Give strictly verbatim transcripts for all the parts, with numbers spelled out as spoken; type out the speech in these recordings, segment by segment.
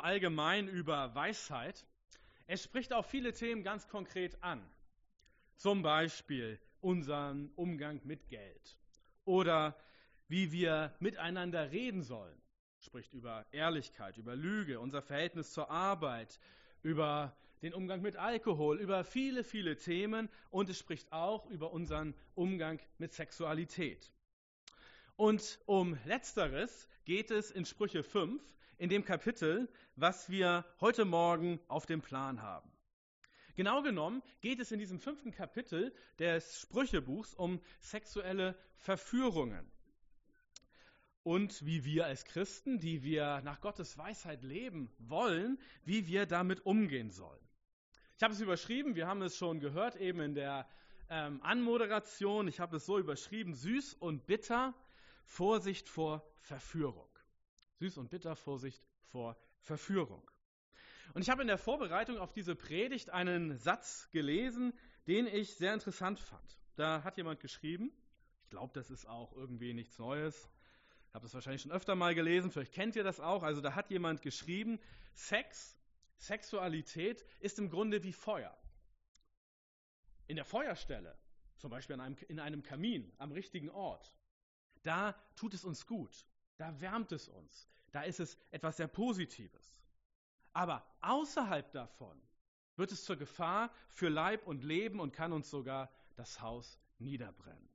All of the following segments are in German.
allgemein über Weisheit. Es spricht auch viele Themen ganz konkret an. Zum Beispiel unseren Umgang mit Geld oder wie wir miteinander reden sollen. Es spricht über Ehrlichkeit, über Lüge, unser Verhältnis zur Arbeit, über den Umgang mit Alkohol, über viele, viele Themen, und es spricht auch über unseren Umgang mit Sexualität. Und um Letzteres geht es in Sprüche fünf, in dem Kapitel, was wir heute Morgen auf dem Plan haben. Genau genommen geht es in diesem fünften Kapitel des Sprüchebuchs um sexuelle Verführungen und wie wir als Christen, die wir nach Gottes Weisheit leben wollen, wie wir damit umgehen sollen. Ich habe es überschrieben, wir haben es schon gehört, eben in der ähm, Anmoderation, ich habe es so überschrieben: süß und bitter, Vorsicht vor Verführung. Süß und bitter, Vorsicht vor Verführung. Und ich habe in der Vorbereitung auf diese Predigt einen Satz gelesen, den ich sehr interessant fand. Da hat jemand geschrieben, ich glaube, das ist auch irgendwie nichts Neues, ich habe das wahrscheinlich schon öfter mal gelesen, vielleicht kennt ihr das auch, also da hat jemand geschrieben, Sex, Sexualität ist im Grunde wie Feuer. In der Feuerstelle, zum Beispiel in einem, in einem Kamin, am richtigen Ort, da tut es uns gut, da wärmt es uns, da ist es etwas sehr Positives. Aber außerhalb davon wird es zur Gefahr für Leib und Leben und kann uns sogar das Haus niederbrennen.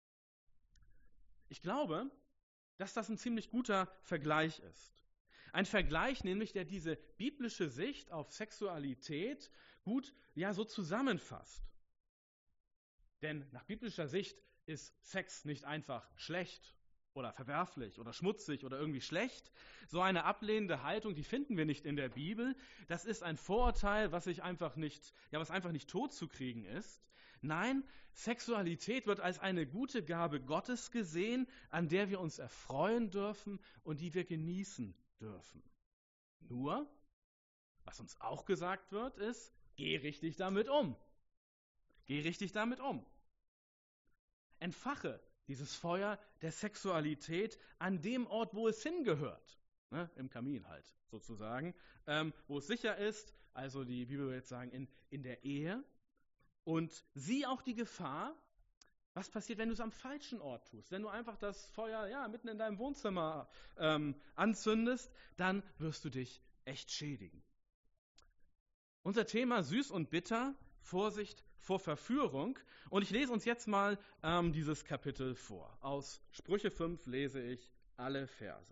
Ich glaube, dass das ein ziemlich guter Vergleich ist. Ein Vergleich nämlich, der diese biblische Sicht auf Sexualität gut, ja, so zusammenfasst. Denn nach biblischer Sicht ist Sex nicht einfach schlecht oder verwerflich oder schmutzig oder irgendwie schlecht. So eine ablehnende Haltung, die finden wir nicht in der Bibel. Das ist ein Vorurteil, was sich einfach nicht, ja, was einfach nicht totzukriegen ist. Nein, Sexualität wird als eine gute Gabe Gottes gesehen, an der wir uns erfreuen dürfen und die wir genießen dürfen. Nur, was uns auch gesagt wird, ist, geh richtig damit um. Geh richtig damit um. Entfache dieses Feuer der Sexualität an dem Ort, wo es hingehört. Ne, im Kamin halt, sozusagen. Ähm, wo es sicher ist, also die Bibel würde jetzt sagen, in, in der Ehe. Und sieh auch die Gefahr, was passiert, wenn du es am falschen Ort tust. Wenn du einfach das Feuer ja, mitten in deinem Wohnzimmer ähm, anzündest, dann wirst du dich echt schädigen. Unser Thema süß und bitter, Vorsicht vor Verführung. Und ich lese uns jetzt mal ähm, dieses Kapitel vor. Aus Sprüche fünf lese ich alle Verse.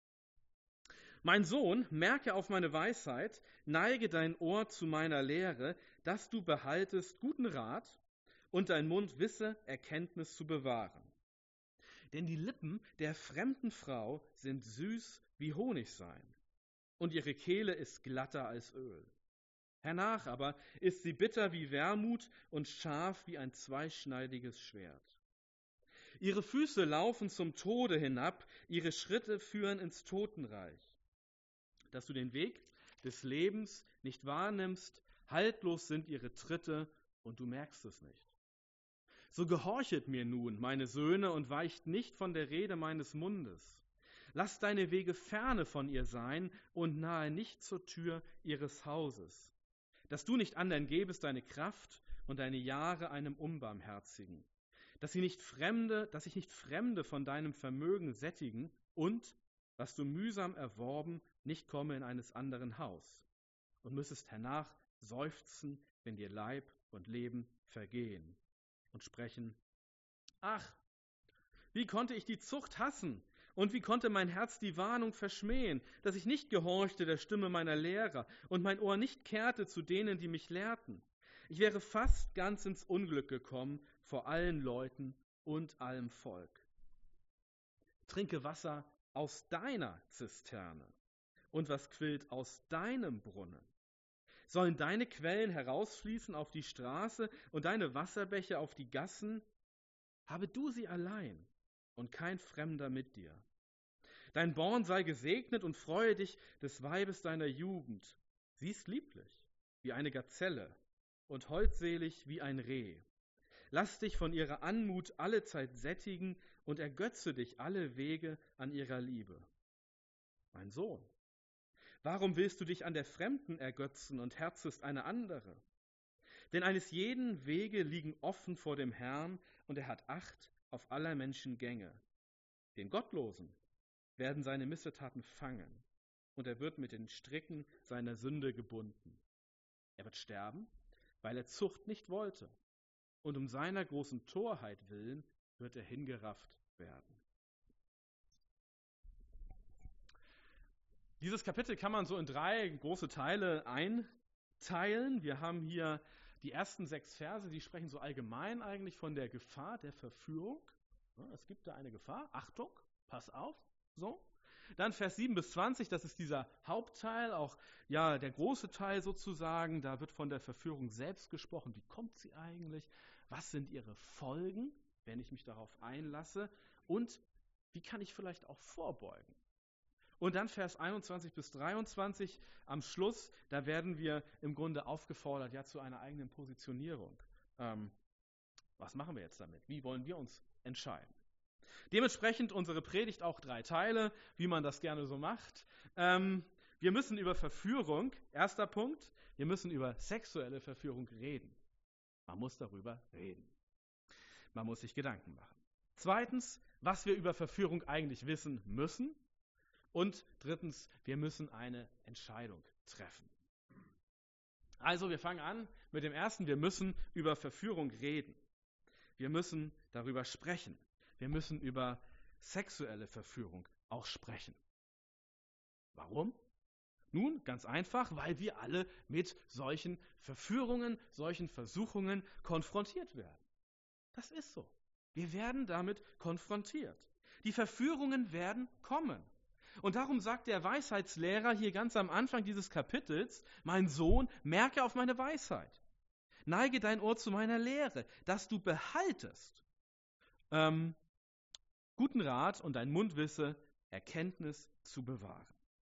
Mein Sohn, merke auf meine Weisheit, neige dein Ohr zu meiner Lehre, dass du behaltest guten Rat und dein Mund wisse, Erkenntnis zu bewahren. Denn die Lippen der fremden Frau sind süß wie Honigseim und ihre Kehle ist glatter als Öl. Hernach aber ist sie bitter wie Wermut und scharf wie ein zweischneidiges Schwert. Ihre Füße laufen zum Tode hinab, ihre Schritte führen ins Totenreich. Dass du den Weg des Lebens nicht wahrnimmst, haltlos sind ihre Tritte und du merkst es nicht. So gehorchet mir nun, meine Söhne, und weicht nicht von der Rede meines Mundes. Lass deine Wege ferne von ihr sein und nahe nicht zur Tür ihres Hauses. Dass du nicht anderen gebest deine Kraft und deine Jahre einem Unbarmherzigen. Dass sie nicht Fremde, dass sich nicht Fremde von deinem Vermögen sättigen und, was du mühsam erworben, nicht komme in eines anderen Haus. Und müssest hernach seufzen, wenn dir Leib und Leben vergehen. Und sprechen, ach, wie konnte ich die Zucht hassen? Und wie konnte mein Herz die Warnung verschmähen, dass ich nicht gehorchte der Stimme meiner Lehrer und mein Ohr nicht kehrte zu denen, die mich lehrten? Ich wäre fast ganz ins Unglück gekommen vor allen Leuten und allem Volk. Trinke Wasser aus deiner Zisterne und was quillt aus deinem Brunnen. Sollen deine Quellen herausfließen auf die Straße und deine Wasserbecher auf die Gassen? Habe du sie allein und kein Fremder mit dir. Dein Born sei gesegnet und freue dich des Weibes deiner Jugend. Sie ist lieblich wie eine Gazelle und holdselig wie ein Reh. Lass dich von ihrer Anmut allezeit sättigen und ergötze dich alle Wege an ihrer Liebe. Mein Sohn, Warum willst du dich an der Fremden ergötzen und herzest eine andere? Denn eines jeden Wege liegen offen vor dem Herrn, und er hat Acht auf aller Menschen Gänge. Den Gottlosen werden seine Missetaten fangen, und er wird mit den Stricken seiner Sünde gebunden. Er wird sterben, weil er Zucht nicht wollte, und um seiner großen Torheit willen wird er hingerafft werden. Dieses Kapitel kann man so in drei große Teile einteilen. Wir haben hier die ersten sechs Verse, die sprechen so allgemein eigentlich von der Gefahr der Verführung. Es gibt da eine Gefahr, Achtung, pass auf, so. Dann Vers sieben bis zwanzig, das ist dieser Hauptteil, auch ja der große Teil sozusagen, da wird von der Verführung selbst gesprochen. Wie kommt sie eigentlich? Was sind ihre Folgen, wenn ich mich darauf einlasse? Und wie kann ich vielleicht auch vorbeugen? Und dann Vers einundzwanzig bis dreiundzwanzig am Schluss, da werden wir im Grunde aufgefordert, ja, zu einer eigenen Positionierung. Ähm, was machen wir jetzt damit? Wie wollen wir uns entscheiden? Dementsprechend unsere Predigt auch drei Teile, wie man das gerne so macht. Ähm, wir müssen über Verführung, erster Punkt, wir müssen über sexuelle Verführung reden. Man muss darüber reden. Man muss sich Gedanken machen. Zweitens, was wir über Verführung eigentlich wissen müssen. Und drittens, wir müssen eine Entscheidung treffen. Also wir fangen an mit dem ersten, wir müssen über Verführung reden. Wir müssen darüber sprechen. Wir müssen über sexuelle Verführung auch sprechen. Warum? Nun, ganz einfach, weil wir alle mit solchen Verführungen, solchen Versuchungen konfrontiert werden. Das ist so. Wir werden damit konfrontiert. Die Verführungen werden kommen. Und darum sagt der Weisheitslehrer hier ganz am Anfang dieses Kapitels, mein Sohn, merke auf meine Weisheit. Neige dein Ohr zu meiner Lehre, dass du behaltest ähm, guten Rat und dein Mund wisse, Erkenntnis zu bewahren.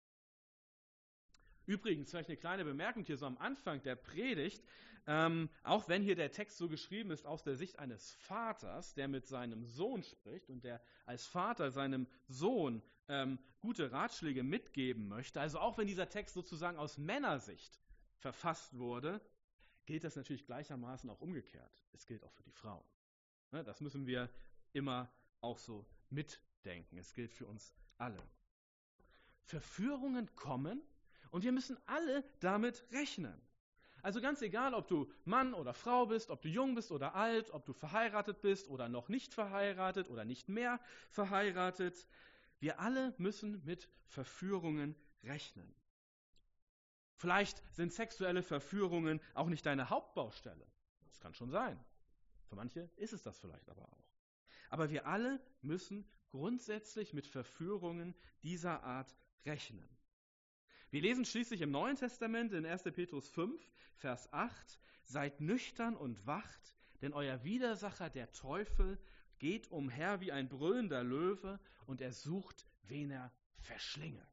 Übrigens, vielleicht eine kleine Bemerkung hier so am Anfang der Predigt, ähm, auch wenn hier der Text so geschrieben ist aus der Sicht eines Vaters, der mit seinem Sohn spricht und der als Vater seinem Sohn ähm, gute Ratschläge mitgeben möchte, also auch wenn dieser Text sozusagen aus Männersicht verfasst wurde, gilt das natürlich gleichermaßen auch umgekehrt. Es gilt auch für die Frauen. Ne, das müssen wir immer auch so mitdenken. Es gilt für uns alle. Verführungen kommen und wir müssen alle damit rechnen. Also ganz egal, ob du Mann oder Frau bist, ob du jung bist oder alt, ob du verheiratet bist oder noch nicht verheiratet oder nicht mehr verheiratet, wir alle müssen mit Verführungen rechnen. Vielleicht sind sexuelle Verführungen auch nicht deine Hauptbaustelle. Das kann schon sein. Für manche ist es das vielleicht aber auch. Aber wir alle müssen grundsätzlich mit Verführungen dieser Art rechnen. Wir lesen schließlich im Neuen Testament in erster Petrus fünf, Vers acht, seid nüchtern und wacht, denn euer Widersacher, der Teufel, geht umher wie ein brüllender Löwe und er sucht, wen er verschlinge.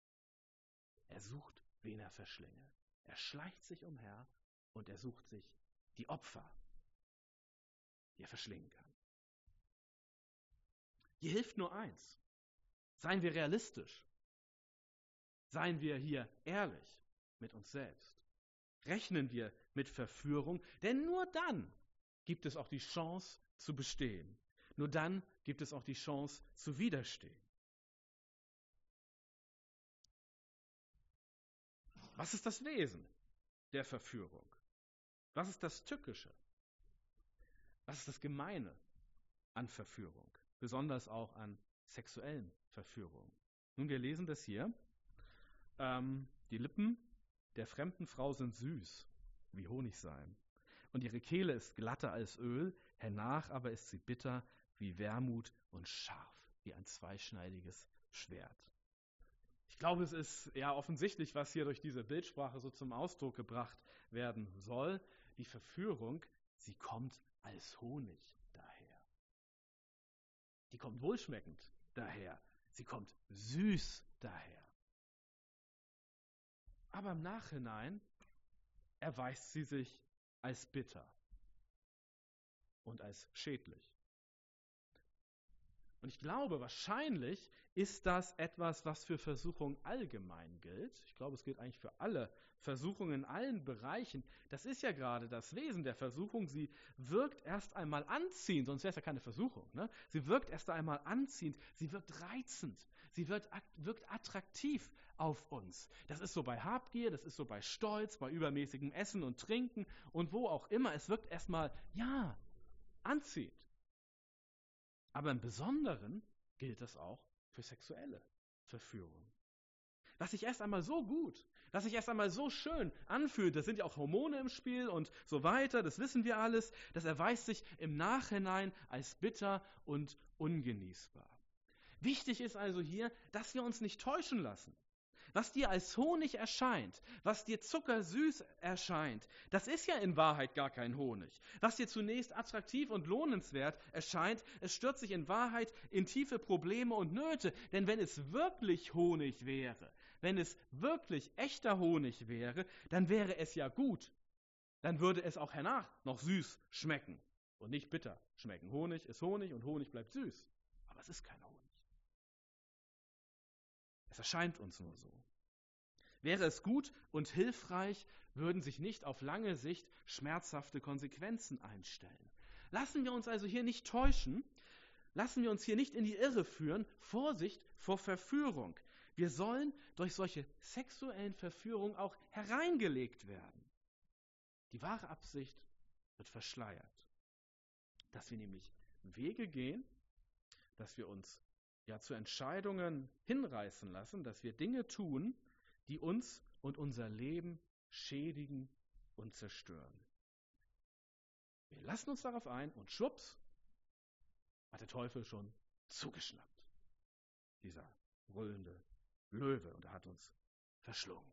Er sucht, wen er verschlinge. Er schleicht sich umher und er sucht sich die Opfer, die er verschlingen kann. Hier hilft nur eins. Seien wir realistisch. Seien wir hier ehrlich mit uns selbst. Rechnen wir mit Verführung, denn nur dann gibt es auch die Chance zu bestehen. Nur dann gibt es auch die Chance zu widerstehen. Was ist das Wesen der Verführung? Was ist das Tückische? Was ist das Gemeine an Verführung? Besonders auch an sexuellen Verführungen. Nun, wir lesen das hier. Ähm, die Lippen der fremden Frau sind süß, wie Honigseim. Und ihre Kehle ist glatter als Öl, hernach aber ist sie bitter wie Wermut und scharf, wie ein zweischneidiges Schwert. Ich glaube, es ist ja offensichtlich, was hier durch diese Bildsprache so zum Ausdruck gebracht werden soll. Die Verführung, sie kommt als Honig daher. Die kommt wohlschmeckend daher. Sie kommt süß daher. Aber im Nachhinein erweist sie sich als bitter und als schädlich. Und ich glaube, wahrscheinlich ist das etwas, was für Versuchung allgemein gilt. Ich glaube, es gilt eigentlich für alle Versuchungen in allen Bereichen. Das ist ja gerade das Wesen der Versuchung. Sie wirkt erst einmal anziehend, sonst wäre es ja keine Versuchung. Ne? Sie wirkt erst einmal anziehend, sie wirkt reizend, sie wird, wirkt attraktiv auf uns. Das ist so bei Habgier, das ist so bei Stolz, bei übermäßigem Essen und Trinken und wo auch immer. Es wirkt erstmal, ja, anziehend. Aber im Besonderen gilt das auch für sexuelle Verführung. Was sich erst einmal so gut, was sich erst einmal so schön anfühlt, das sind ja auch Hormone im Spiel und so weiter, das wissen wir alles, das erweist sich im Nachhinein als bitter und ungenießbar. Wichtig ist also hier, dass wir uns nicht täuschen lassen. Was dir als Honig erscheint, was dir zuckersüß erscheint, das ist ja in Wahrheit gar kein Honig. Was dir zunächst attraktiv und lohnenswert erscheint, es stürzt sich in Wahrheit in tiefe Probleme und Nöte. Denn wenn es wirklich Honig wäre, wenn es wirklich echter Honig wäre, dann wäre es ja gut. Dann würde es auch hernach noch süß schmecken und nicht bitter schmecken. Honig ist Honig und Honig bleibt süß. Aber es ist kein Honig. Es erscheint uns nur so. Wäre es gut und hilfreich, würden sich nicht auf lange Sicht schmerzhafte Konsequenzen einstellen. Lassen wir uns also hier nicht täuschen, lassen wir uns hier nicht in die Irre führen. Vorsicht vor Verführung. Wir sollen durch solche sexuellen Verführungen auch hereingelegt werden. Die wahre Absicht wird verschleiert. Dass wir nämlich Wege gehen, dass wir uns ja zu Entscheidungen hinreißen lassen, dass wir Dinge tun, die uns und unser Leben schädigen und zerstören. Wir lassen uns darauf ein und schwupps hat der Teufel schon zugeschnappt. Dieser brüllende Löwe, und er hat uns verschlungen.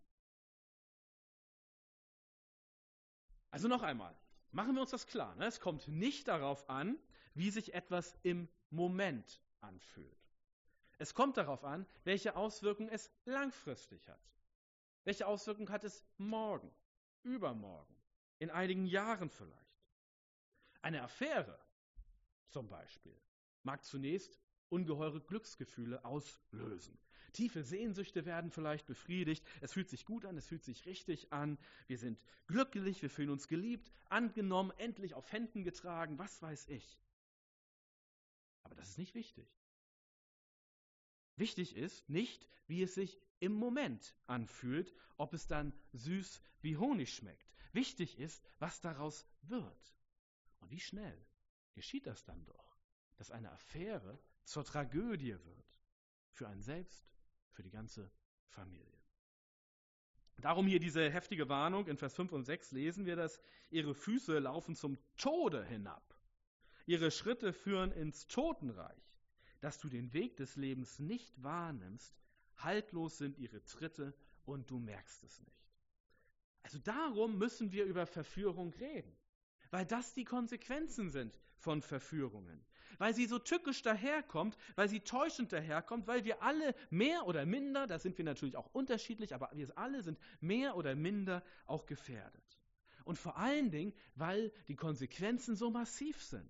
Also noch einmal, machen wir uns das klar. Ne? Es kommt nicht darauf an, wie sich etwas im Moment anfühlt. Es kommt darauf an, welche Auswirkungen es langfristig hat. Welche Auswirkungen hat es morgen, übermorgen, in einigen Jahren vielleicht? Eine Affäre zum Beispiel mag zunächst ungeheure Glücksgefühle auslösen. Tiefe Sehnsüchte werden vielleicht befriedigt. Es fühlt sich gut an, es fühlt sich richtig an. Wir sind glücklich, wir fühlen uns geliebt, angenommen, endlich auf Händen getragen, was weiß ich. Aber das ist nicht wichtig. Wichtig ist nicht, wie es sich im Moment anfühlt, ob es dann süß wie Honig schmeckt. Wichtig ist, was daraus wird. Und wie schnell geschieht das dann doch, dass eine Affäre zur Tragödie wird. Für einen selbst, für die ganze Familie. Darum hier diese heftige Warnung. In Vers fünf und sechs lesen wir das: Ihre Füße laufen zum Tode hinab. Ihre Schritte führen ins Totenreich. Dass du den Weg des Lebens nicht wahrnimmst, haltlos sind ihre Tritte und du merkst es nicht. Also darum müssen wir über Verführung reden, weil das die Konsequenzen sind von Verführungen, weil sie so tückisch daherkommt, weil sie täuschend daherkommt, weil wir alle mehr oder minder, da sind wir natürlich auch unterschiedlich, aber wir alle sind mehr oder minder auch gefährdet. Und vor allen Dingen, weil die Konsequenzen so massiv sind.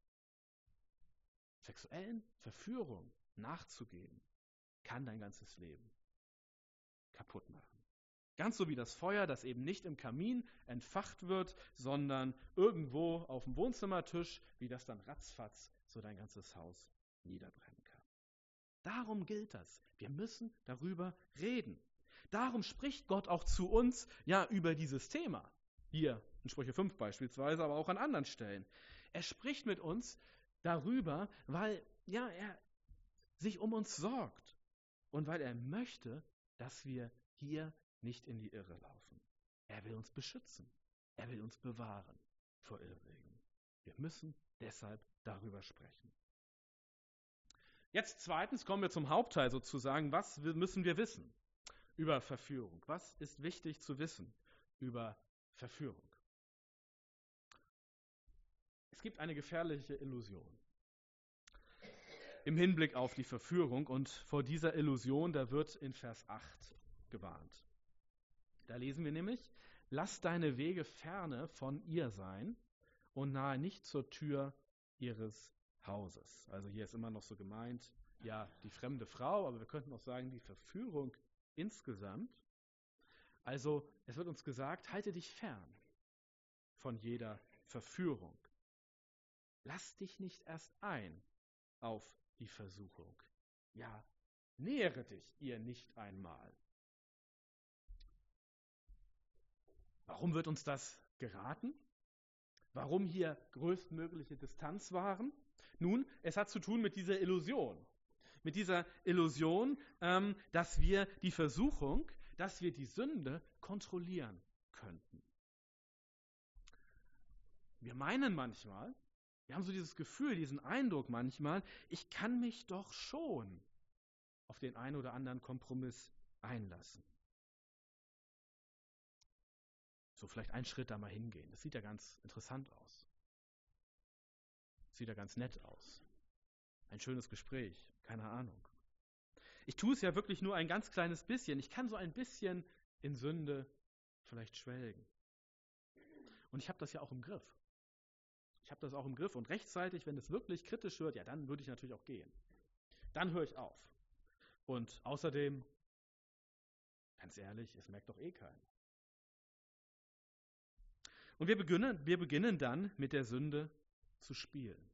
Sexuellen Verführung nachzugeben, kann dein ganzes Leben kaputt machen. Ganz so wie das Feuer, das eben nicht im Kamin entfacht wird, sondern irgendwo auf dem Wohnzimmertisch, wie das dann ratzfatz so dein ganzes Haus niederbrennen kann. Darum gilt das. Wir müssen darüber reden. Darum spricht Gott auch zu uns ja über dieses Thema. Hier in Sprüche fünf beispielsweise, aber auch an anderen Stellen. Er spricht mit uns darüber, weil ja, er sich um uns sorgt und weil er möchte, dass wir hier nicht in die Irre laufen. Er will uns beschützen. Er will uns bewahren vor Irrwegen. Wir müssen deshalb darüber sprechen. Jetzt zweitens kommen wir zum Hauptteil sozusagen. Was müssen wir wissen über Verführung? Was ist wichtig zu wissen über Verführung? Es gibt eine gefährliche Illusion im Hinblick auf die Verführung, und vor dieser Illusion, da wird in Vers acht gewarnt. Da lesen wir nämlich: Lass deine Wege ferne von ihr sein und nahe nicht zur Tür ihres Hauses. Also hier ist immer noch so gemeint, ja, die fremde Frau, aber wir könnten auch sagen, die Verführung insgesamt. Also es wird uns gesagt, halte dich fern von jeder Verführung. Lass dich nicht erst ein auf die Versuchung. Ja, nähere dich ihr nicht einmal. Warum wird uns das geraten? Warum hier größtmögliche Distanz wahren? Nun, es hat zu tun mit dieser Illusion. Mit dieser Illusion, ähm, dass wir die Versuchung, dass wir die Sünde kontrollieren könnten. Wir meinen manchmal, wir haben so dieses Gefühl, diesen Eindruck manchmal, ich kann mich doch schon auf den einen oder anderen Kompromiss einlassen. So vielleicht einen Schritt da mal hingehen. Das sieht ja ganz interessant aus. Das sieht ja ganz nett aus. Ein schönes Gespräch, keine Ahnung. Ich tue es ja wirklich nur ein ganz kleines bisschen. Ich kann so ein bisschen in Sünde vielleicht schwelgen. Und ich habe das ja auch im Griff. Ich habe das auch im Griff. Und rechtzeitig, wenn es wirklich kritisch wird, ja, dann würde ich natürlich auch gehen. Dann höre ich auf. Und außerdem, ganz ehrlich, es merkt doch eh keiner. Und wir beginnen, wir beginnen dann mit der Sünde zu spielen.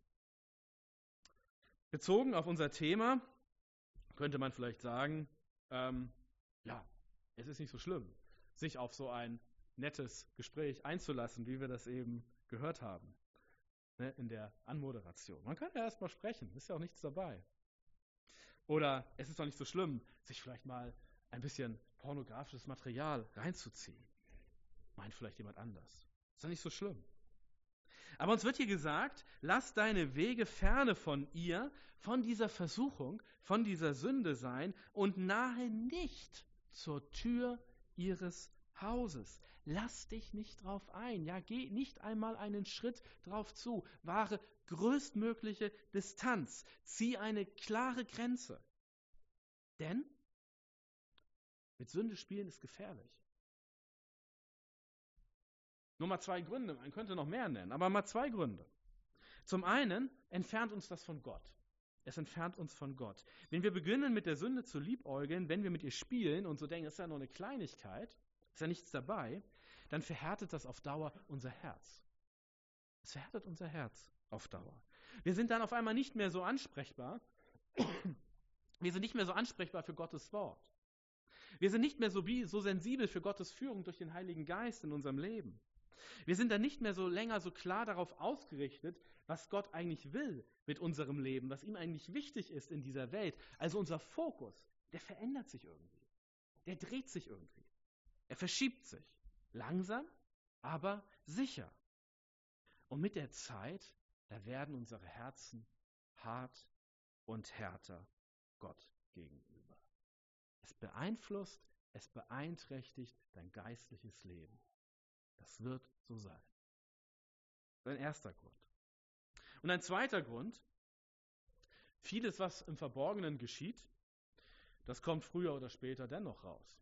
Bezogen auf unser Thema könnte man vielleicht sagen, ähm, ja, es ist nicht so schlimm, sich auf so ein nettes Gespräch einzulassen, wie wir das eben gehört haben, ne, in der Anmoderation. Man kann ja erst mal sprechen, ist ja auch nichts dabei. Oder es ist doch nicht so schlimm, sich vielleicht mal ein bisschen pornografisches Material reinzuziehen. Meint vielleicht jemand anders. Ist doch nicht so schlimm. Aber uns wird hier gesagt, lass deine Wege ferne von ihr, von dieser Versuchung, von dieser Sünde sein und nahe nicht zur Tür ihres Hauses. Lass dich nicht drauf ein. Ja, geh nicht einmal einen Schritt drauf zu. Wahre größtmögliche Distanz. Zieh eine klare Grenze. Denn mit Sünde spielen ist gefährlich. Nur mal zwei Gründe, man könnte noch mehr nennen, aber mal zwei Gründe. Zum einen entfernt uns das von Gott. Es entfernt uns von Gott. Wenn wir beginnen, mit der Sünde zu liebäugeln, wenn wir mit ihr spielen und so denken, das ist ja nur eine Kleinigkeit, ist ja nichts dabei, dann verhärtet das auf Dauer unser Herz. Es verhärtet unser Herz auf Dauer. Wir sind dann auf einmal nicht mehr so ansprechbar. Wir sind nicht mehr so ansprechbar für Gottes Wort. Wir sind nicht mehr so, so sensibel für Gottes Führung durch den Heiligen Geist in unserem Leben. Wir sind dann nicht mehr so länger so klar darauf ausgerichtet, was Gott eigentlich will mit unserem Leben, was ihm eigentlich wichtig ist in dieser Welt. Also unser Fokus, der verändert sich irgendwie. Der dreht sich irgendwie. Er verschiebt sich. Langsam, aber sicher. Und mit der Zeit, da werden unsere Herzen hart und härter Gott gegenüber. Es beeinflusst, es beeinträchtigt dein geistliches Leben. Das wird so sein. Das ist ein erster Grund. Und ein zweiter Grund, vieles, was im Verborgenen geschieht, das kommt früher oder später dennoch raus.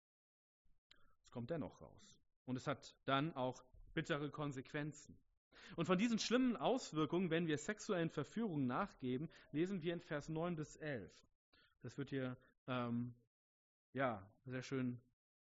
Es kommt dennoch raus. Und es hat dann auch bittere Konsequenzen. Und von diesen schlimmen Auswirkungen, wenn wir sexuellen Verführungen nachgeben, lesen wir in Vers neun bis elf. Das wird hier ähm, ja, sehr schön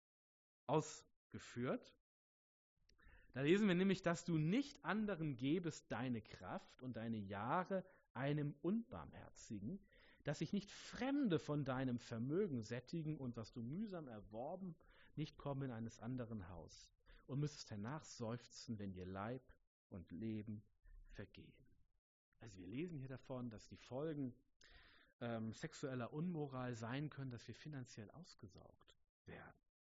ausgeführt. Da lesen wir nämlich, dass du nicht anderen gebest deine Kraft und deine Jahre einem Unbarmherzigen, dass sich nicht Fremde von deinem Vermögen sättigen und was du mühsam erworben, nicht kommen in eines anderen Haus und müsstest danach seufzen, wenn dir Leib und Leben vergehen. Also wir lesen hier davon, dass die Folgen ähm, sexueller Unmoral sein können, dass wir finanziell ausgesaugt werden.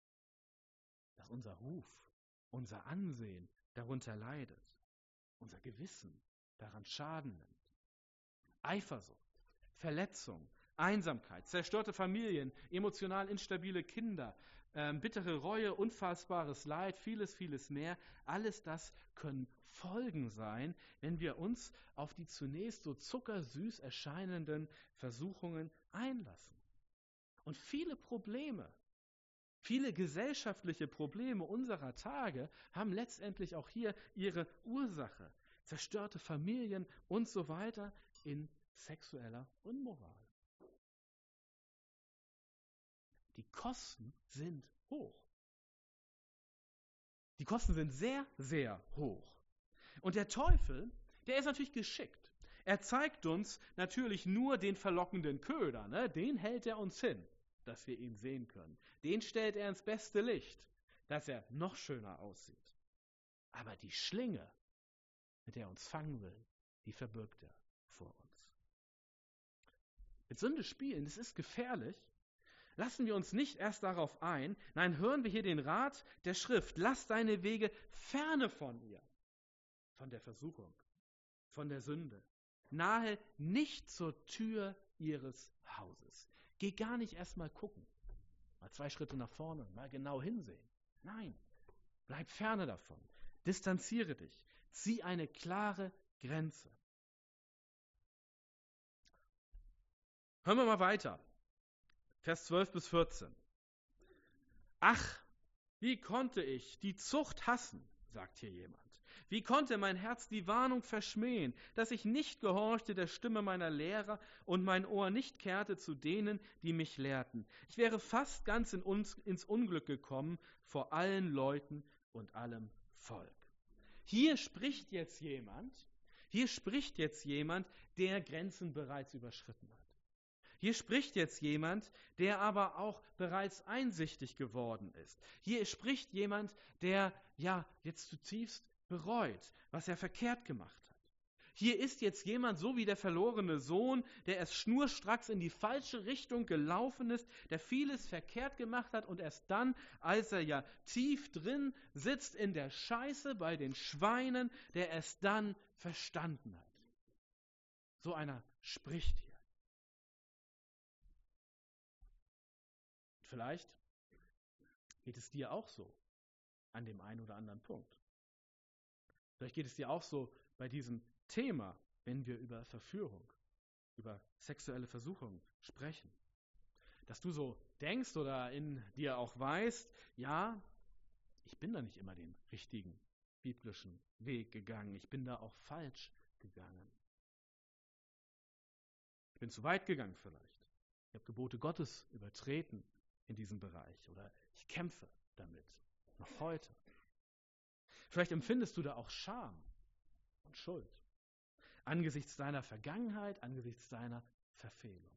Dass unser Ruf, unser Ansehen darunter leidet, unser Gewissen daran Schaden nimmt. Eifersucht, Verletzung, Einsamkeit, zerstörte Familien, emotional instabile Kinder, ähm, bittere Reue, unfassbares Leid, vieles, vieles mehr. Alles das können Folgen sein, wenn wir uns auf die zunächst so zuckersüß erscheinenden Versuchungen einlassen. Und viele Probleme, viele gesellschaftliche Probleme unserer Tage haben letztendlich auch hier ihre Ursache. Zerstörte Familien und so weiter in sexueller Unmoral. Die Kosten sind hoch. Die Kosten sind sehr, sehr hoch. Und der Teufel, der ist natürlich geschickt. Er zeigt uns natürlich nur den verlockenden Köder, ne? Den hält er uns hin, dass wir ihn sehen können. Den stellt er ins beste Licht, dass er noch schöner aussieht. Aber die Schlinge, mit der er uns fangen will, die verbirgt er vor uns. Mit Sünde spielen, das ist gefährlich. Lassen wir uns nicht erst darauf ein, nein, hören wir hier den Rat der Schrift. Lass deine Wege ferne von ihr, von der Versuchung, von der Sünde. Nahe nicht zur Tür ihres Hauses. Geh gar nicht erst mal gucken. Mal zwei Schritte nach vorne, mal genau hinsehen. Nein, bleib ferne davon. Distanziere dich. Zieh eine klare Grenze. Hören wir mal weiter. Vers zwölf bis vierzehn. Ach, wie konnte ich die Zucht hassen, sagt hier jemand. Wie konnte mein Herz die Warnung verschmähen, dass ich nicht gehorchte der Stimme meiner Lehrer und mein Ohr nicht kehrte zu denen, die mich lehrten. Ich wäre fast ganz in uns, ins Unglück gekommen vor allen Leuten und allem Volk. Hier spricht jetzt jemand, hier spricht jetzt jemand, der Grenzen bereits überschritten hat. Hier spricht jetzt jemand, der aber auch bereits einsichtig geworden ist. Hier spricht jemand, der ja jetzt zutiefst bereut, was er verkehrt gemacht hat. Hier ist jetzt jemand, so wie der verlorene Sohn, der erst schnurstracks in die falsche Richtung gelaufen ist, der vieles verkehrt gemacht hat und erst dann, als er ja tief drin sitzt in der Scheiße bei den Schweinen, der erst dann verstanden hat. So einer spricht hier. Vielleicht geht es dir auch so an dem einen oder anderen Punkt. Vielleicht geht es dir auch so bei diesem Thema, wenn wir über Verführung, über sexuelle Versuchung sprechen. Dass du so denkst oder in dir auch weißt, ja, ich bin da nicht immer den richtigen biblischen Weg gegangen. Ich bin da auch falsch gegangen. Ich bin zu weit gegangen vielleicht. Ich habe Gebote Gottes übertreten in diesem Bereich oder ich kämpfe damit, noch heute. Vielleicht empfindest du da auch Scham und Schuld angesichts deiner Vergangenheit, angesichts deiner Verfehlung.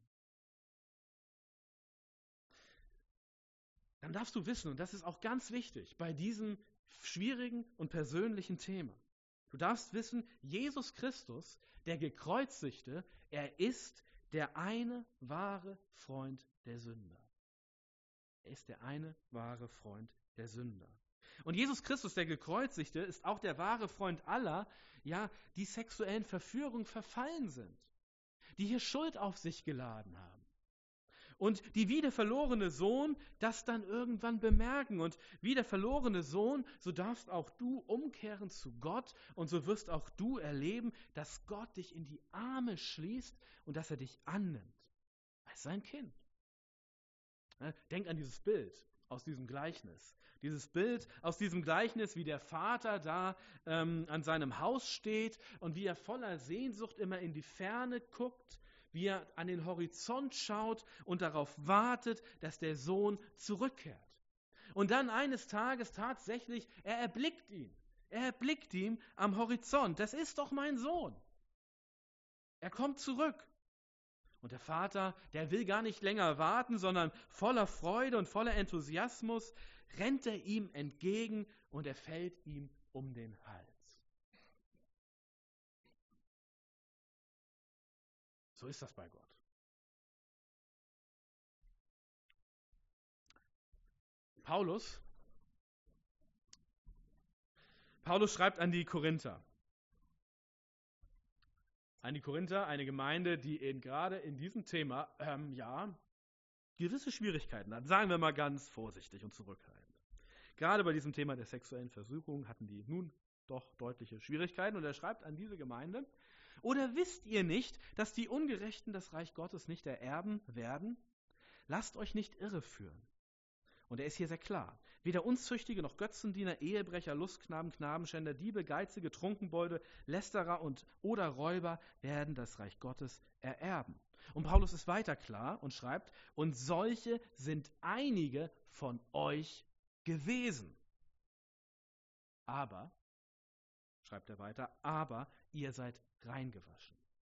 Dann darfst du wissen, und das ist auch ganz wichtig bei diesem schwierigen und persönlichen Thema, du darfst wissen, Jesus Christus, der Gekreuzigte, er ist der eine wahre Freund der Sünder. Er ist der eine wahre Freund der Sünder. Und Jesus Christus, der Gekreuzigte, ist auch der wahre Freund aller, ja, die sexuellen Verführungen verfallen sind, die hier Schuld auf sich geladen haben. Und die wie der verlorene Sohn das dann irgendwann bemerken. Und wie der verlorene Sohn, so darfst auch du umkehren zu Gott und so wirst auch du erleben, dass Gott dich in die Arme schließt und dass er dich annimmt als sein Kind. Denk an dieses Bild aus diesem Gleichnis. Dieses Bild aus diesem Gleichnis, wie der Vater da ähm, an seinem Haus steht und wie er voller Sehnsucht immer in die Ferne guckt, wie er an den Horizont schaut und darauf wartet, dass der Sohn zurückkehrt. Und dann eines Tages tatsächlich, er erblickt ihn. Er erblickt ihn am Horizont. Das ist doch mein Sohn. Er kommt zurück. Und der Vater, der will gar nicht länger warten, sondern voller Freude und voller Enthusiasmus rennt er ihm entgegen und er fällt ihm um den Hals. So ist das bei Gott. Paulus, Paulus schreibt an die Korinther. An die Korinther, eine Gemeinde, die in, gerade in diesem Thema, ähm, ja, gewisse Schwierigkeiten hat. Sagen wir mal ganz vorsichtig und zurückhaltend. Gerade bei diesem Thema der sexuellen Versuchung hatten die nun doch deutliche Schwierigkeiten. Und er schreibt an diese Gemeinde, oder wisst ihr nicht, dass die Ungerechten das Reich Gottes nicht ererben werden? Lasst euch nicht irreführen. Und er ist hier sehr klar. Weder Unzüchtige noch Götzendiener, Ehebrecher, Lustknaben, Knabenschänder, Diebe, Geizige, Trunkenbolde, Lästerer und oder Räuber werden das Reich Gottes ererben. Und Paulus ist weiter klar und schreibt, und solche sind einige von euch gewesen. Aber, schreibt er weiter, aber ihr seid reingewaschen.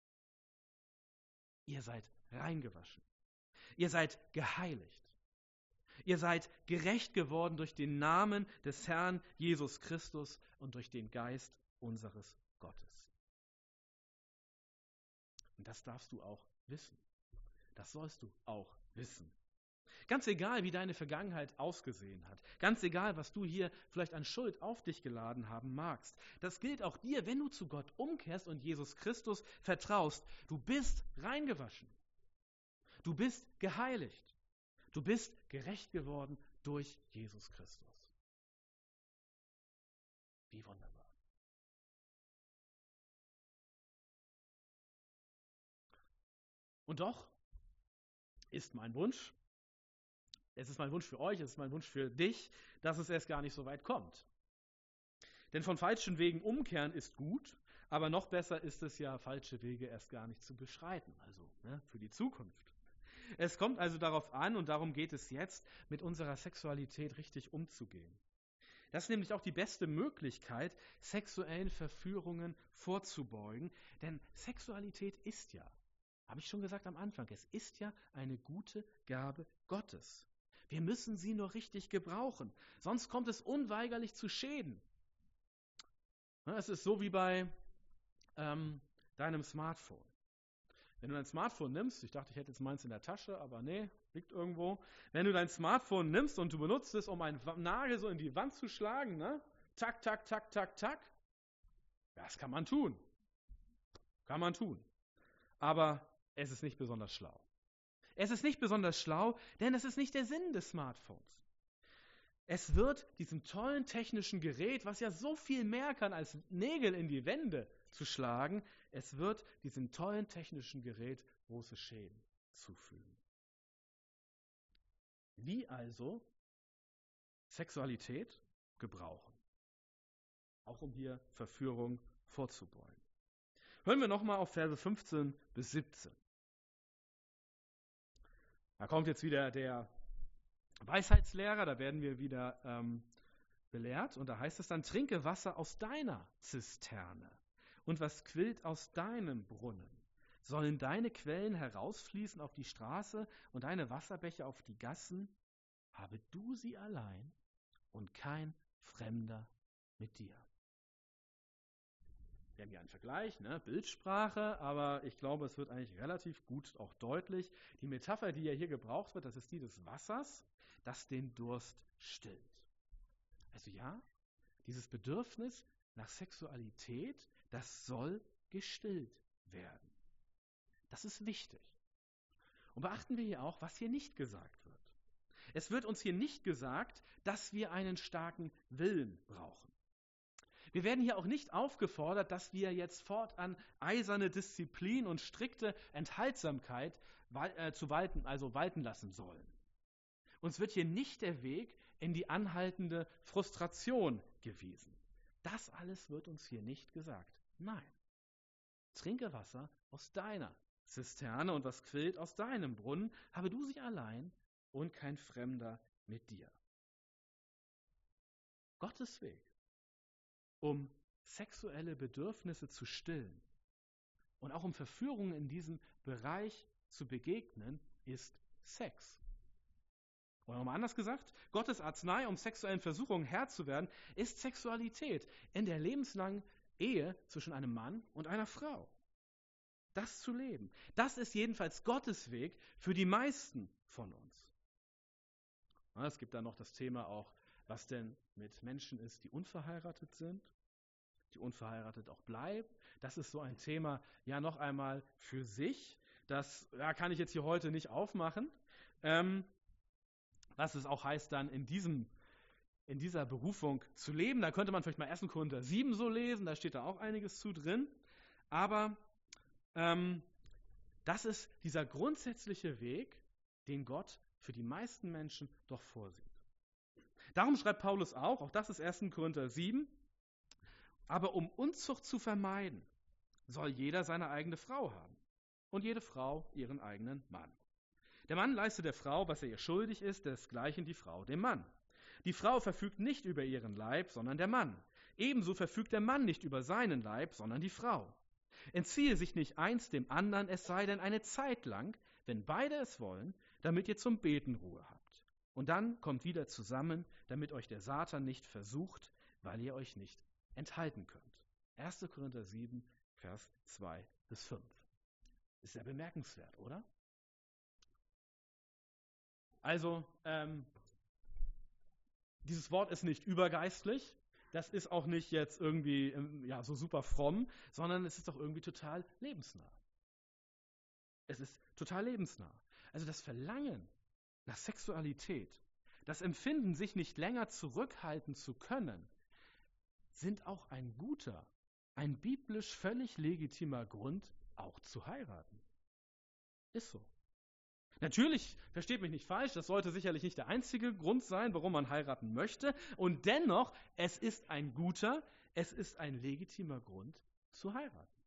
Ihr seid reingewaschen. Ihr seid geheiligt. Ihr seid gerecht geworden durch den Namen des Herrn Jesus Christus und durch den Geist unseres Gottes. Und das darfst du auch wissen. Das sollst du auch wissen. Ganz egal, wie deine Vergangenheit ausgesehen hat, ganz egal, was du hier vielleicht an Schuld auf dich geladen haben magst, das gilt auch dir, wenn du zu Gott umkehrst und Jesus Christus vertraust. Du bist reingewaschen. Du bist geheiligt. Du bist gerecht geworden durch Jesus Christus. Wie wunderbar. Und doch ist mein Wunsch, es ist mein Wunsch für euch, es ist mein Wunsch für dich, dass es erst gar nicht so weit kommt. Denn von falschen Wegen umkehren ist gut, aber noch besser ist es ja, falsche Wege erst gar nicht zu beschreiten, also ne, für die Zukunft. Es kommt also darauf an, und darum geht es jetzt, mit unserer Sexualität richtig umzugehen. Das ist nämlich auch die beste Möglichkeit, sexuellen Verführungen vorzubeugen, denn Sexualität ist ja, habe ich schon gesagt am Anfang, es ist ja eine gute Gabe Gottes. Wir müssen sie nur richtig gebrauchen, sonst kommt es unweigerlich zu Schäden. Es ist so wie bei ähm, deinem Smartphone. Wenn du dein Smartphone nimmst, ich dachte, ich hätte jetzt meins in der Tasche, aber nee, liegt irgendwo. Wenn du dein Smartphone nimmst und du benutzt es, um einen Nagel so in die Wand zu schlagen, ne? Tak, tak, tak, tak, tak, das kann man tun. Kann man tun. Aber es ist nicht besonders schlau. Es ist nicht besonders schlau, denn es ist nicht der Sinn des Smartphones. Es wird diesem tollen technischen Gerät, was ja so viel mehr kann, als Nägel in die Wände zu schlagen, es wird diesem tollen technischen Gerät große Schäden zufügen. Wie also Sexualität gebrauchen, auch um hier Verführung vorzubeugen. Hören wir nochmal auf Verse fünfzehn bis siebzehn. Da kommt jetzt wieder der Weisheitslehrer, da werden wir wieder ähm, belehrt. Und da heißt es dann, trinke Wasser aus deiner Zisterne und was quillt aus deinem Brunnen. Sollen deine Quellen herausfließen auf die Straße und deine Wasserbecher auf die Gassen? Habe du sie allein und kein Fremder mit dir. Wir haben hier einen Vergleich, ne? Bildsprache, aber ich glaube, es wird eigentlich relativ gut auch deutlich. Die Metapher, die ja hier gebraucht wird, das ist die des Wassers, das den Durst stillt. Also ja, dieses Bedürfnis nach Sexualität, das soll gestillt werden. Das ist wichtig. Und beachten wir hier auch, was hier nicht gesagt wird. Es wird uns hier nicht gesagt, dass wir einen starken Willen brauchen. Wir werden hier auch nicht aufgefordert, dass wir jetzt fortan eiserne Disziplin und strikte Enthaltsamkeit äh, zu walten, also walten lassen sollen. Uns wird hier nicht der Weg in die anhaltende Frustration gewiesen. Das alles wird uns hier nicht gesagt. Nein. Trinke Wasser aus deiner Zisterne und was quillt aus deinem Brunnen, habe du sie allein und kein Fremder mit dir. Gottes Weg, um sexuelle Bedürfnisse zu stillen und auch um Verführungen in diesem Bereich zu begegnen, ist Sex. Oder nochmal anders gesagt, Gottes Arznei, um sexuellen Versuchungen Herr zu werden, ist Sexualität in der lebenslangen Ehe zwischen einem Mann und einer Frau. Das zu leben, das ist jedenfalls Gottes Weg für die meisten von uns. Ja, es gibt da noch das Thema auch, was denn mit Menschen ist, die unverheiratet sind, die unverheiratet auch bleiben. Das ist so ein Thema, ja noch einmal für sich. Das ja, kann ich jetzt hier heute nicht aufmachen. Ähm, was es auch heißt, dann in diesem in dieser Berufung zu leben. Da könnte man vielleicht mal ersten Korinther sieben so lesen, da steht da auch einiges zu drin. Aber ähm, das ist dieser grundsätzliche Weg, den Gott für die meisten Menschen doch vorsieht. Darum schreibt Paulus auch, auch das ist erster Korinther sieben, aber um Unzucht zu vermeiden, soll jeder seine eigene Frau haben und jede Frau ihren eigenen Mann. Der Mann leistet der Frau, was er ihr schuldig ist, desgleichen die Frau dem Mann. Die Frau verfügt nicht über ihren Leib, sondern der Mann. Ebenso verfügt der Mann nicht über seinen Leib, sondern die Frau. Entziehe sich nicht eins dem anderen, es sei denn eine Zeit lang, wenn beide es wollen, damit ihr zum Beten Ruhe habt. Und dann kommt wieder zusammen, damit euch der Satan nicht versucht, weil ihr euch nicht enthalten könnt. erster Korinther sieben, Vers zwei bis fünf. Ist sehr bemerkenswert, oder? Also, ähm, dieses Wort ist nicht übergeistlich, das ist auch nicht jetzt irgendwie ähm, ja, so super fromm, sondern es ist doch irgendwie total lebensnah. Es ist total lebensnah. Also das Verlangen nach Sexualität, das Empfinden, sich nicht länger zurückhalten zu können, sind auch ein guter, ein biblisch völlig legitimer Grund, auch zu heiraten. Ist so. Natürlich, versteht mich nicht falsch, das sollte sicherlich nicht der einzige Grund sein, warum man heiraten möchte. Und dennoch, es ist ein guter, es ist ein legitimer Grund zu heiraten.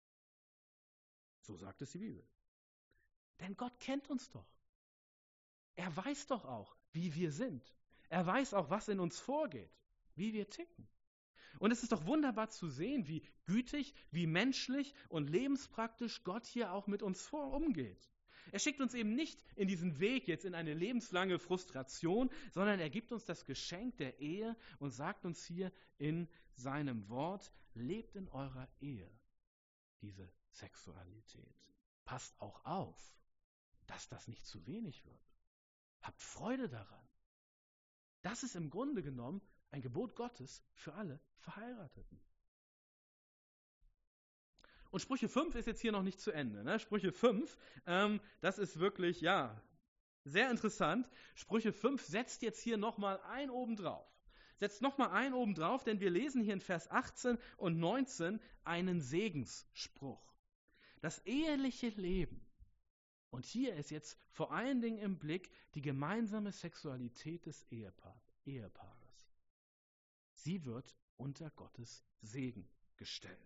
So sagt es die Bibel. Denn Gott kennt uns doch. Er weiß doch auch, wie wir sind. Er weiß auch, was in uns vorgeht, wie wir ticken. Und es ist doch wunderbar zu sehen, wie gütig, wie menschlich und lebenspraktisch Gott hier auch mit uns vor umgeht. Er schickt uns eben nicht in diesen Weg jetzt in eine lebenslange Frustration, sondern er gibt uns das Geschenk der Ehe und sagt uns hier in seinem Wort, lebt in eurer Ehe diese Sexualität. Passt auch auf, dass das nicht zu wenig wird. Habt Freude daran. Das ist im Grunde genommen ein Gebot Gottes für alle Verheirateten. Und Sprüche fünf ist jetzt hier noch nicht zu Ende. Ne? Sprüche fünf, ähm, das ist wirklich, ja, sehr interessant. Sprüche fünf setzt jetzt hier nochmal ein obendrauf. Setzt nochmal ein obendrauf, denn wir lesen hier in Vers achtzehn und neunzehn einen Segensspruch. Das eheliche Leben, und hier ist jetzt vor allen Dingen im Blick die gemeinsame Sexualität des Ehepaar, Ehepaares. Sie wird unter Gottes Segen gestellt.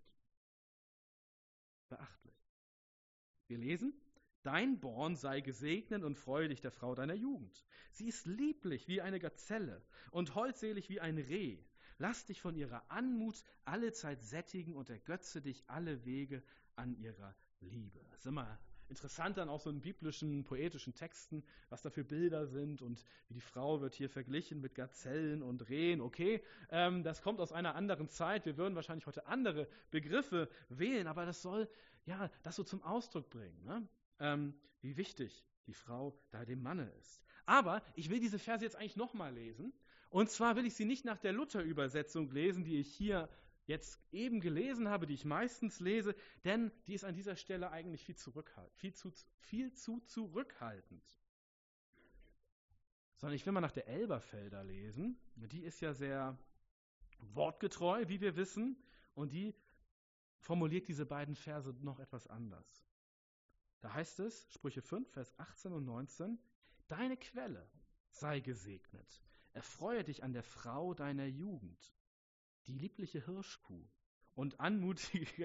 Beachtlich. Wir lesen, dein Born sei gesegnet und freue dich der Frau deiner Jugend. Sie ist lieblich wie eine Gazelle und holdselig wie ein Reh. Lass dich von ihrer Anmut allezeit sättigen und ergötze dich alle Wege an ihrer Liebe. Das ist immer interessant dann auch so in biblischen, poetischen Texten, was da für Bilder sind und wie die Frau wird hier verglichen mit Gazellen und Rehen. Okay, ähm, das kommt aus einer anderen Zeit. Wir würden wahrscheinlich heute andere Begriffe wählen, aber das soll ja das so zum Ausdruck bringen, ne? ähm, wie wichtig die Frau da dem Manne ist. Aber ich will diese Verse jetzt eigentlich nochmal lesen. Und zwar will ich sie nicht nach der Luther-Übersetzung lesen, die ich hier jetzt eben gelesen habe, die ich meistens lese, denn die ist an dieser Stelle eigentlich viel, zurückhalt, viel, zu, viel zu zurückhaltend. Sondern ich will mal nach der Elberfelder lesen. Die ist ja sehr wortgetreu, wie wir wissen, und die formuliert diese beiden Verse noch etwas anders. Da heißt es, Sprüche fünf, Vers achtzehn und neunzehn, deine Quelle sei gesegnet, erfreue dich an der Frau deiner Jugend. Die liebliche Hirschkuh und anmutige,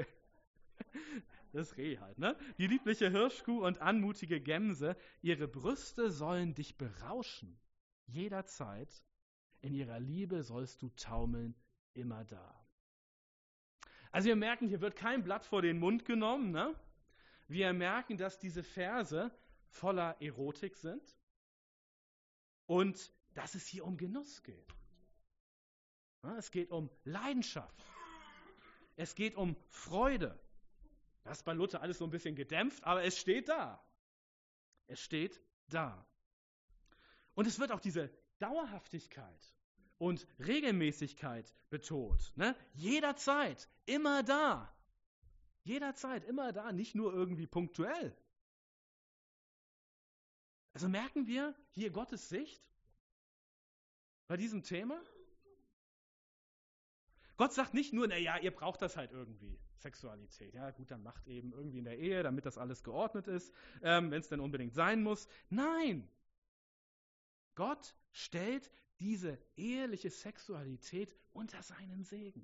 das Reh halt, ne? Die liebliche Hirschkuh und anmutige Gemse, ihre Brüste sollen dich berauschen, jederzeit. In ihrer Liebe sollst du taumeln, immer da. Also wir merken, hier wird kein Blatt vor den Mund genommen, ne? Wir merken, dass diese Verse voller Erotik sind und dass es hier um Genuss geht. Es geht um Leidenschaft. Es geht um Freude. Das ist bei Luther alles so ein bisschen gedämpft, aber es steht da. Es steht da. Und es wird auch diese Dauerhaftigkeit und Regelmäßigkeit betont. Ne? Jederzeit, immer da. Jederzeit, immer da, nicht nur irgendwie punktuell. Also merken wir hier Gottes Sicht bei diesem Thema? Gott sagt nicht nur, naja, ihr braucht das halt irgendwie, Sexualität. Ja gut, dann macht eben irgendwie in der Ehe, damit das alles geordnet ist, ähm, wenn es denn unbedingt sein muss. Nein! Gott stellt diese eheliche Sexualität unter seinen Segen.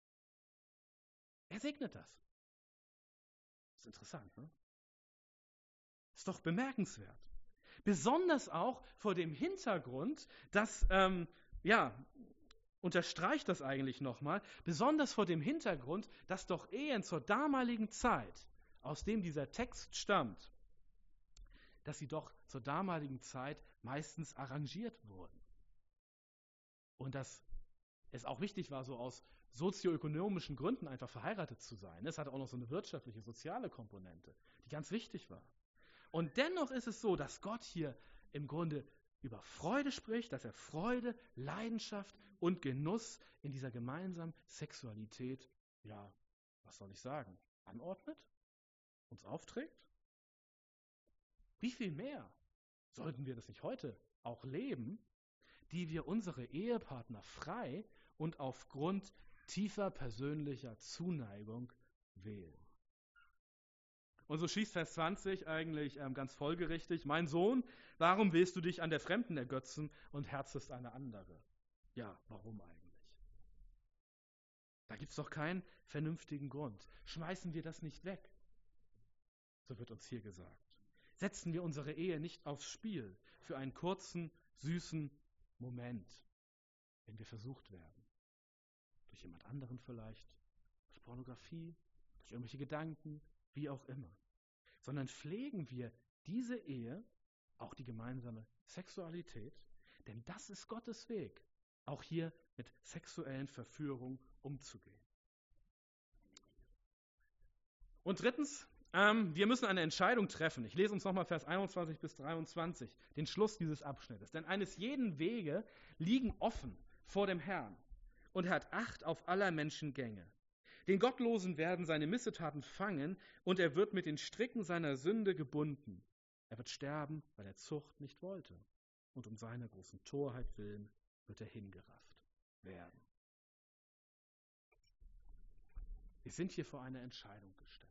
Er segnet das. Das ist interessant, ne? Ist doch bemerkenswert. Besonders auch vor dem Hintergrund, dass, ähm, ja, unterstreicht das eigentlich nochmal, besonders vor dem Hintergrund, dass doch Ehen zur damaligen Zeit, aus dem dieser Text stammt, dass sie doch zur damaligen Zeit meistens arrangiert wurden. Und dass es auch wichtig war, so aus sozioökonomischen Gründen einfach verheiratet zu sein. Es hatte auch noch so eine wirtschaftliche, soziale Komponente, die ganz wichtig war. Und dennoch ist es so, dass Gott hier im Grunde über Freude spricht, dass er Freude, Leidenschaft und Genuss in dieser gemeinsamen Sexualität, ja, was soll ich sagen, anordnet, uns aufträgt. Wie viel mehr sollten wir das nicht heute auch leben, die wir unsere Ehepartner frei und aufgrund tiefer persönlicher Zuneigung wählen? Und so schließt Vers zwanzig eigentlich ähm, ganz folgerichtig: Mein Sohn, warum willst du dich an der Fremden ergötzen und herzest eine andere? Ja, warum eigentlich? Da gibt es doch keinen vernünftigen Grund. Schmeißen wir das nicht weg? So wird uns hier gesagt. Setzen wir unsere Ehe nicht aufs Spiel für einen kurzen, süßen Moment, wenn wir versucht werden. Durch jemand anderen vielleicht, durch Pornografie, durch irgendwelche Gedanken, wie auch immer. Sondern pflegen wir diese Ehe, auch die gemeinsame Sexualität, denn das ist Gottes Weg, auch hier mit sexuellen Verführungen umzugehen. Und drittens, ähm, wir müssen eine Entscheidung treffen. Ich lese uns nochmal Vers einundzwanzig bis dreiundzwanzig, den Schluss dieses Abschnittes. Denn eines jeden Wege liegen offen vor dem Herrn, und er hat Acht auf aller Menschen Gänge. Den Gottlosen werden seine Missetaten fangen, und er wird mit den Stricken seiner Sünde gebunden. Er wird sterben, weil er Zucht nicht wollte. Und um seiner großen Torheit willen wird er hingerafft werden. Wir sind hier vor einer Entscheidung gestellt.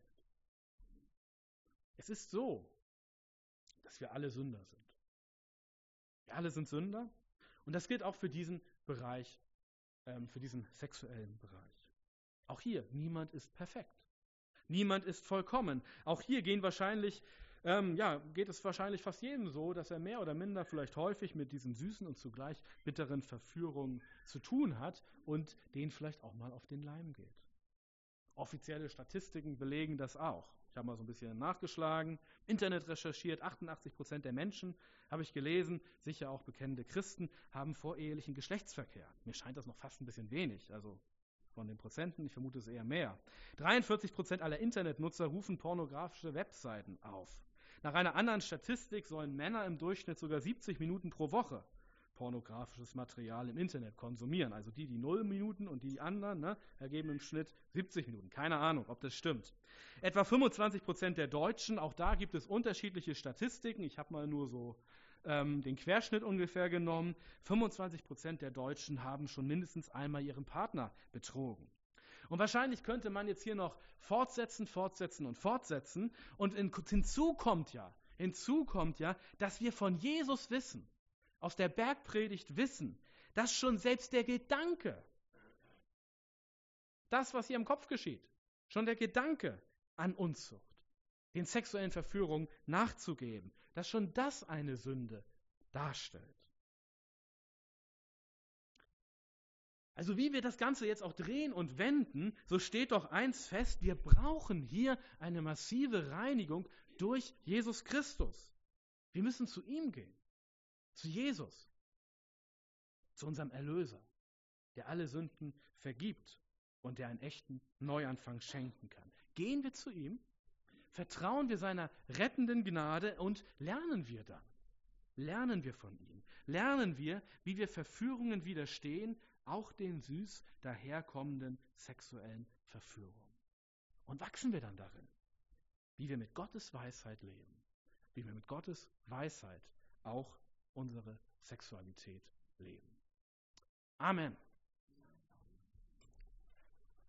Es ist so, dass wir alle Sünder sind. Wir alle sind Sünder, und das gilt auch für diesen Bereich, ähm, für diesen sexuellen Bereich. Auch hier, niemand ist perfekt. Niemand ist vollkommen. Auch hier gehen wahrscheinlich, ähm, ja, geht es wahrscheinlich fast jedem so, dass er mehr oder minder vielleicht häufig mit diesen süßen und zugleich bitteren Verführungen zu tun hat und denen vielleicht auch mal auf den Leim geht. Offizielle Statistiken belegen das auch. Ich habe mal so ein bisschen nachgeschlagen, Internet recherchiert, achtundachtzig Prozent der Menschen, habe ich gelesen, sicher auch bekennende Christen, haben vorehelichen Geschlechtsverkehr. Mir scheint das noch fast ein bisschen wenig, also von den Prozenten, ich vermute es eher mehr. dreiundvierzig Prozent aller Internetnutzer rufen pornografische Webseiten auf. Nach einer anderen Statistik sollen Männer im Durchschnitt sogar siebzig Minuten pro Woche pornografisches Material im Internet konsumieren. Also die, die null Minuten und die anderen, ne, ergeben im Schnitt siebzig Minuten. Keine Ahnung, ob das stimmt. Etwa fünfundzwanzig Prozent der Deutschen, auch da gibt es unterschiedliche Statistiken. Ich habe mal nur so ähm, den Querschnitt ungefähr genommen. fünfundzwanzig Prozent der Deutschen haben schon mindestens einmal ihren Partner betrogen. Und wahrscheinlich könnte man jetzt hier noch fortsetzen, fortsetzen und fortsetzen. Und in, hinzu kommt ja, hinzu kommt ja, dass wir von Jesus wissen, aus der Bergpredigt wissen, dass schon selbst der Gedanke, das, was hier im Kopf geschieht, schon der Gedanke an Unzucht, den sexuellen Verführungen nachzugeben, dass schon das eine Sünde darstellt. Also wie wir das Ganze jetzt auch drehen und wenden, so steht doch eins fest: Wir brauchen hier eine massive Reinigung durch Jesus Christus. Wir müssen zu ihm gehen. Zu Jesus, zu unserem Erlöser, der alle Sünden vergibt und der einen echten Neuanfang schenken kann. Gehen wir zu ihm, vertrauen wir seiner rettenden Gnade und lernen wir dann. Lernen wir von ihm. Lernen wir, wie wir Verführungen widerstehen, auch den süß daherkommenden sexuellen Verführungen. Und wachsen wir dann darin, wie wir mit Gottes Weisheit leben, wie wir mit Gottes Weisheit auch unsere Sexualität leben. Amen.